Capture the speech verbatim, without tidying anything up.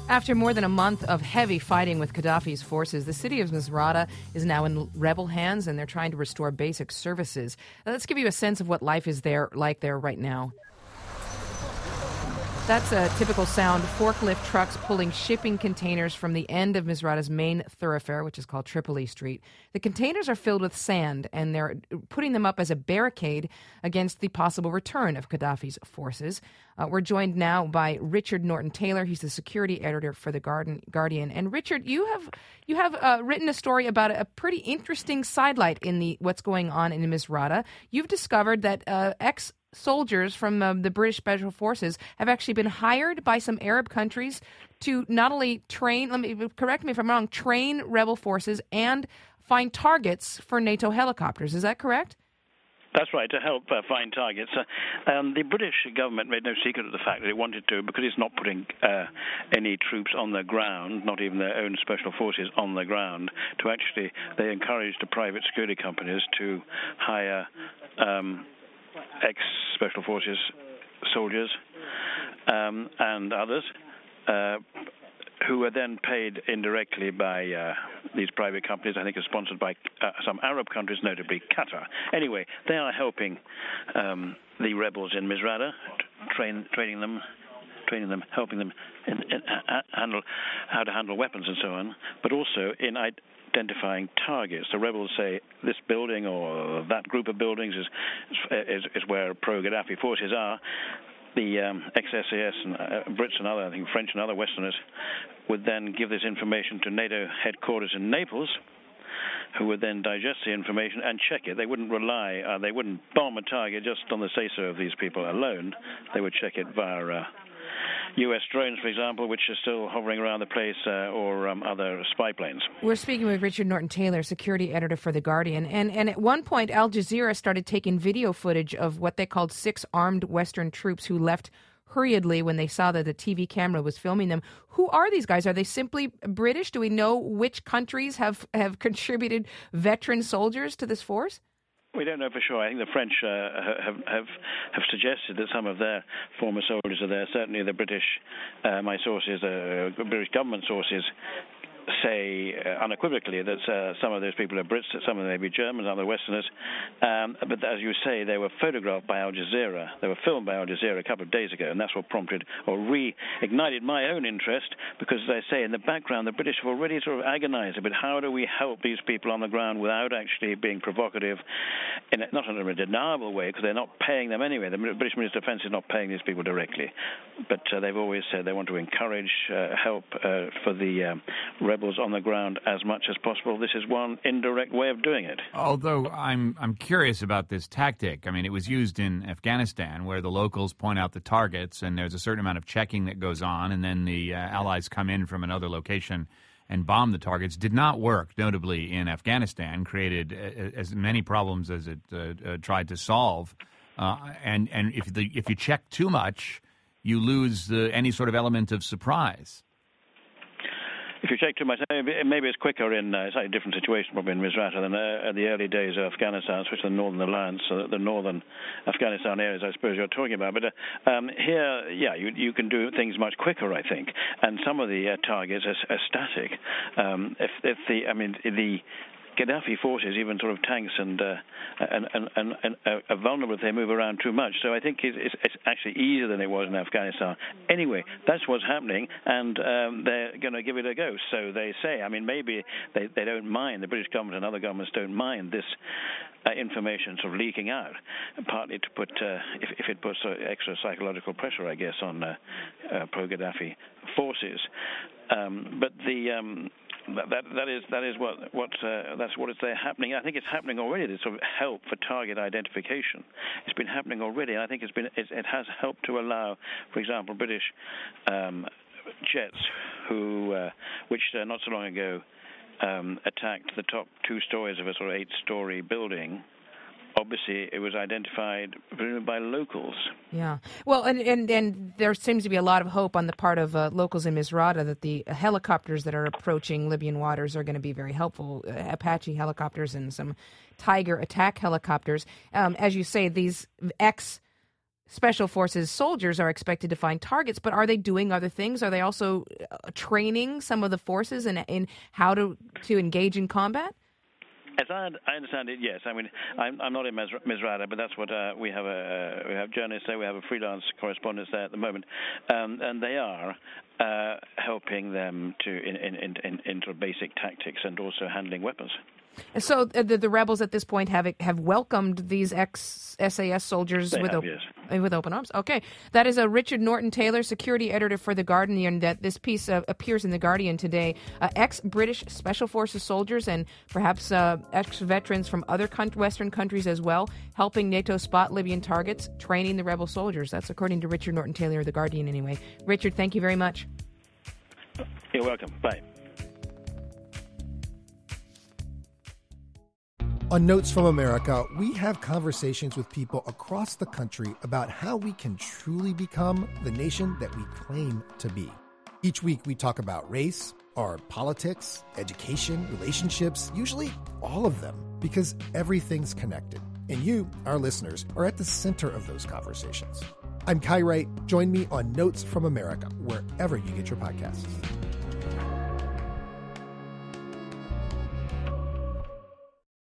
After more than a month of heavy fighting with Gaddafi's forces, the city of Misrata is now in rebel hands, and they're trying to restore basic services. Now, let's give you a sense of what life is there like there right now. That's a typical sound. Forklift trucks pulling shipping containers from the end of Misrata's main thoroughfare, which is called Tripoli Street. The containers are filled with sand, and they're putting them up as a barricade against the possible return of Gaddafi's forces. Uh, we're joined now by Richard Norton-Taylor. He's the security editor for The Guardian. And Richard, you have you have uh, written a story about a pretty interesting sidelight in the what's going on in Misrata. You've discovered that uh, ex soldiers from um, the British Special Forces have actually been hired by some Arab countries to not only train, let me correct me if I'm wrong, train rebel forces and find targets for NATO helicopters. Is that correct? That's right, to help uh, find targets. Uh, um, the British government made no secret of the fact that it wanted to, because it's not putting uh, any troops on the ground, not even their own special forces on the ground, to actually, they encouraged the private security companies to hire um, ex-special forces soldiers um, and others uh, who are then paid indirectly by uh, these private companies. I think are sponsored by uh, some Arab countries, notably Qatar. Anyway, they are helping um, the rebels in Misrata, train, training them, training them, helping them in, in, uh, handle how to handle weapons and so on, but also in identifying targets. The rebels say this building or that group of buildings is is, is where pro-Gaddafi forces are. The um, ex-S A S and uh, Brits and other, I think French and other Westerners, would then give this information to NATO headquarters in Naples, who would then digest the information and check it. They wouldn't rely, uh, they wouldn't bomb a target just on the say-so of these people alone. They would check it via uh, U S drones, for example, which are still hovering around the place, uh, or um, other spy planes. We're speaking with Richard Norton-Taylor, security editor for The Guardian. And, and at one point, Al Jazeera started taking video footage of what they called six armed Western troops who left hurriedly when they saw that the T V camera was filming them. Who are these guys? Are they simply British? Do we know which countries have, have contributed veteran soldiers to this force? We don't know for sure. I think the French uh, have, have have suggested that some of their former soldiers are there. Certainly the British, uh, my sources, uh, British government sources, say uh, unequivocally that uh, some of those people are Brits, that some of them may be Germans, other Westerners. Um, but as you say, they were photographed by Al Jazeera. They were filmed by Al Jazeera a couple of days ago, and that's what prompted or reignited my own interest, because, as I say, in the background, the British have already sort of agonized a bit. How do we help these people on the ground without actually being provocative, in a, not in a deniable way, because they're not paying them anyway. The British Minister of Defence is not paying these people directly. But uh, they've always said they want to encourage uh, help uh, for the um, rebels on the ground as much as possible. This is one indirect way of doing it. Although I'm I'm curious about this tactic. I mean, it was used in Afghanistan, where the locals point out the targets, and there's a certain amount of checking that goes on, and then the uh, allies come in from another location and bomb the targets. Did not work, notably in Afghanistan, created uh, as many problems as it uh, uh, tried to solve. Uh, and and if the if you check too much, you lose the, any sort of element of surprise. If you check too much, maybe it's quicker in uh, a slightly different situation, probably in Misrata, than uh, the early days of Afghanistan, especially the Northern Alliance, uh, the northern Afghanistan areas, I suppose you're talking about. But uh, um, here, yeah, you, you can do things much quicker, I think. And some of the uh, targets are, are static. Um, if, if the, I mean, the Gaddafi forces, even sort of tanks and uh, and, and, and, and uh, are vulnerable if they move around too much. So I think it's, it's, it's actually easier than it was in Afghanistan. Anyway, that's what's happening, and um, they're going to give it a go. So they say. I mean, maybe they, they don't mind, the British government and other governments don't mind this uh, information sort of leaking out, partly to put, uh, if, if it puts uh, extra psychological pressure, I guess, on uh, uh, pro-Gaddafi forces. Um, but the... Um, That, that that is that is what what uh, that's what is there happening. I think it's happening already. This sort of help for target identification. It's been happening already, and I think it's been it, it has helped to allow, for example, British um, jets who uh, which uh, not so long ago um, attacked the top two stories of a sort of eight-story building. Obviously, it was identified by locals. Yeah. Well, and, and, and there seems to be a lot of hope on the part of uh, locals in Misrata that the helicopters that are approaching Libyan waters are going to be very helpful. Uh, Apache helicopters and some Tiger attack helicopters. Um, as you say, these ex Special Forces soldiers are expected to find targets, but are they doing other things? Are they also uh, training some of the forces in, in how to, to engage in combat? As I, I understand it, yes. I mean, I'm, I'm not in Misrata, but that's what uh, we have. A we have journalists there. We have a freelance correspondent there at the moment, um, and they are uh, helping them to in, in, in, in, into basic tactics and also handling weapons. And so the, the rebels at this point have have welcomed these ex-S A S soldiers they with, have, op- yes. with open arms. Okay. That is a Richard Norton-Taylor, security editor for The Guardian, that this piece uh, appears in The Guardian today. Uh, ex-British Special Forces soldiers and perhaps uh, ex-veterans from other con- Western countries as well, helping NATO spot Libyan targets, training the rebel soldiers. That's according to Richard Norton-Taylor of The Guardian anyway. Richard, thank you very much. You're welcome. Bye. On Notes from America, we have conversations with people across the country about how we can truly become the nation that we claim to be. Each week we talk about race, our politics, education, relationships, usually all of them, because everything's connected. And you, our listeners, are at the center of those conversations. I'm Kai Wright. Join me on Notes from America, wherever you get your podcasts.